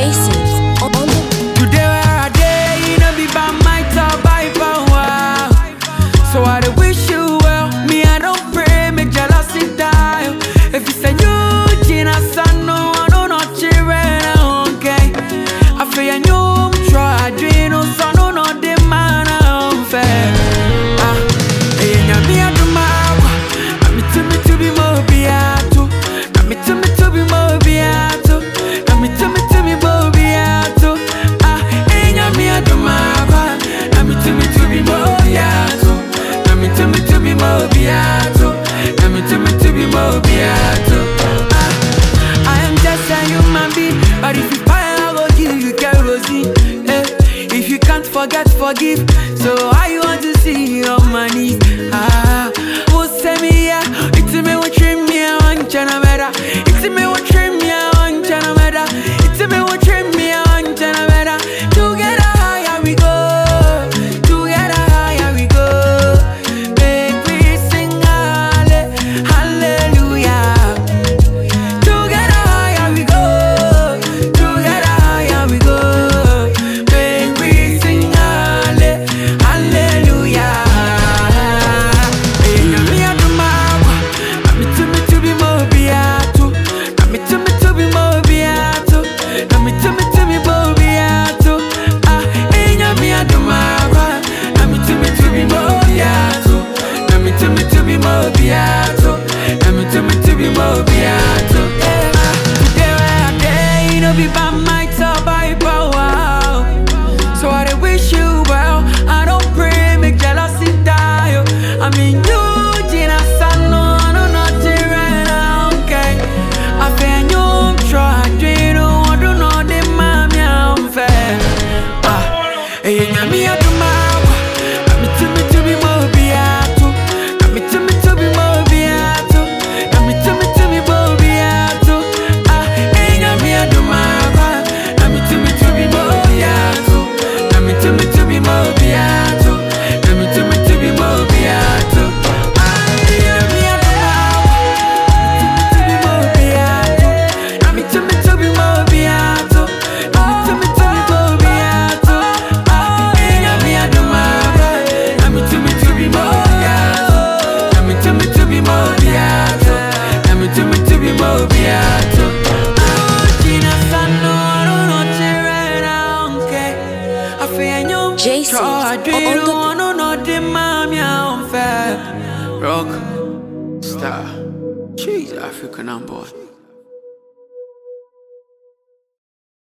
Jason on the Today where I day, you know be by my top by power. So I dey wish you well. Me I don't pray, make jealousy die. If you say you, Gina, son, no, I know not cheering, okay. I feel you try, dream, no, son, no, not the man, I'm fair. Hey, me I do my I'm to be more beato. I'm to be more beato. I'm to be more beato. Hey, me I do my I'm to be more beato. I'm to be more beato. I'm to be more beato. I am just a human being, but if you fire, I will give you kerosene. If you can't forget, forgive. So I want to see you on my knees. Who say me yeah? It's me what trim me I want China better. It's me what trim me I want China better. It's me what trim me I want China better. Together higher we go. Together higher we go. Make we sing hallelujah. Together higher we go. Together higher we go. Make we sing hallelujah. Be by my top by power. So I dey wish you well. I don't pray, make jealousy die. I mean you, Gina, son, no, I know not to okay. I feel you try, dream, no, I do not the mommy, I'm fair. Hey, me I do my I'm to be more beato. I'm to be more beato. I'm to be more beato. Hey, me I do my to be more beato. I'm to be more beato. I'm to be more beato. I'm to be more beato. Me I do my I'm to be more beato. I'm to be more beato. I'm to be more beato. Jason I on don't know the mommy I'm fair. Rock star, she's African on board.